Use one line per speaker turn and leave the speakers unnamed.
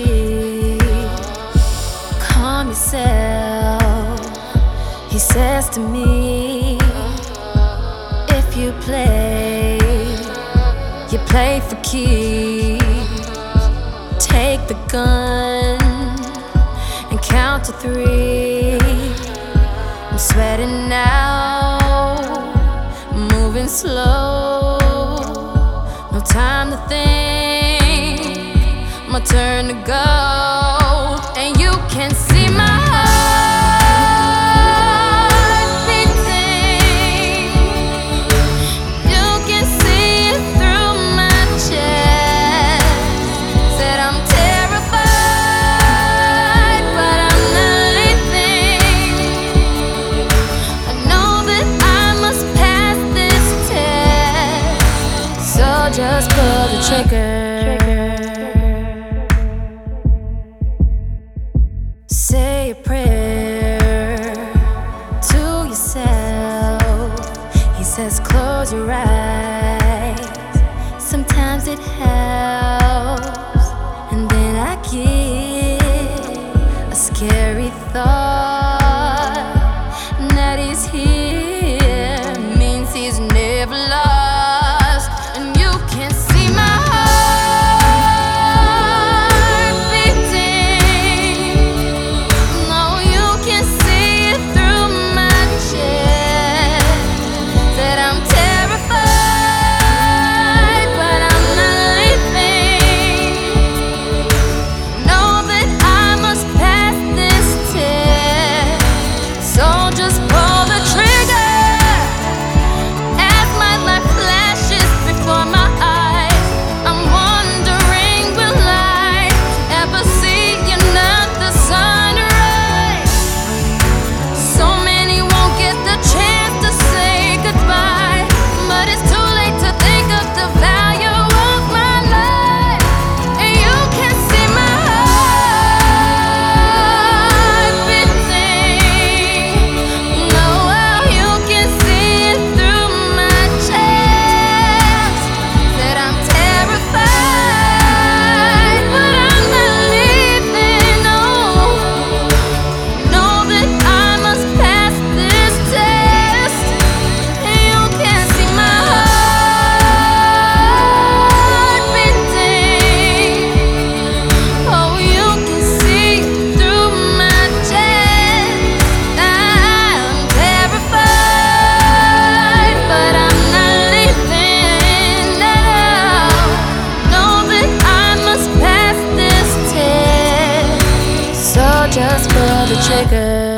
breathe. Calm yourself, he says to me. If you play for keeps. Take the gun and count to 3. I'm sweating now, moving slow. No time to think, my turn to go. And you can see my heart beating. You can see it through my chest. Said I'm terrified, but I'm not leaving. I know that I must pass this test, so just pull the trigger. Say a prayer to yourself. He says close your eyes, sometimes it helps. And then I get a scary thought, and that he's here means he's never lost. And you can see my heart beating. No, you can see it through my chest. Said I'm terrified, but I'm not leaving. Know that I must pass this test, so just pull the trigger. As my life flashes before my eyes, I'm wondering, will I ever see another sunrise? So many won't get the chance to say goodbye, but it's too late to think of the value of my life. And you can see my heart beating. No, well, you can see it through my chest. Said I'm terrified, but I'm not leaving. No, know that I must pass this test. And you can see my heart beating. Oh, you can see through my chest. I'm terrified, but I'm not leaving. No, know that I must pass this test, so just pull the trigger.